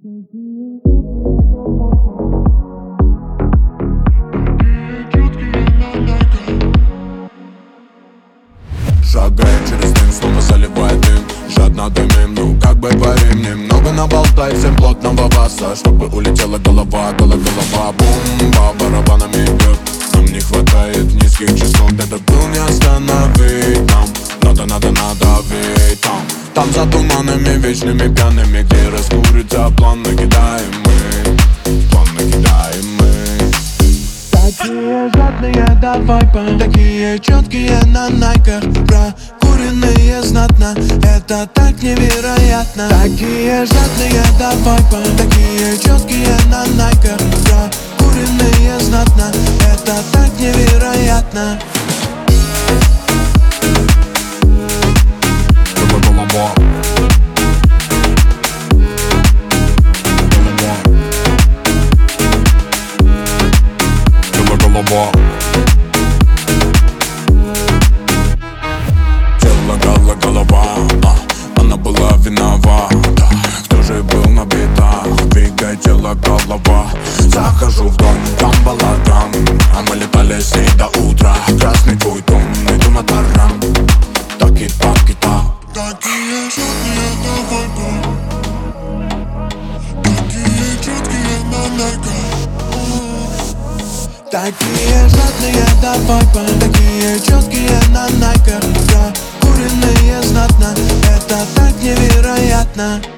Шагает через дым, снова заливает дым. Жадно дымим, ну как бы парим. Немного наболтай, всем плотного васа, чтобы улетела голова, голова. Бумба барабанами бьет. Нам не хватает низких частот, этот был не остановить нам. Надо надавить там за туманами вечными пьяными, где раскурится план накидаем мы. Такие жадные до вайпа, такие четкие на найках, прокуренные знатно, это так невероятно. Такие жадные до вайпа, такие четкие на найках, прокуренные знатно, это так невероятно. Тело, голова, она была виновата. Кто же был на бедах? Двигай тело, голова. Захожу в дом, там балаган, а мы летали с ней до утра. Красный твой дом, иду на таран. Так и так. Такие жадные до вайпа, такие четкие на найках. Такие жадные до вайпа, такие четкие на найках, прокуренные знатно, это так невероятно.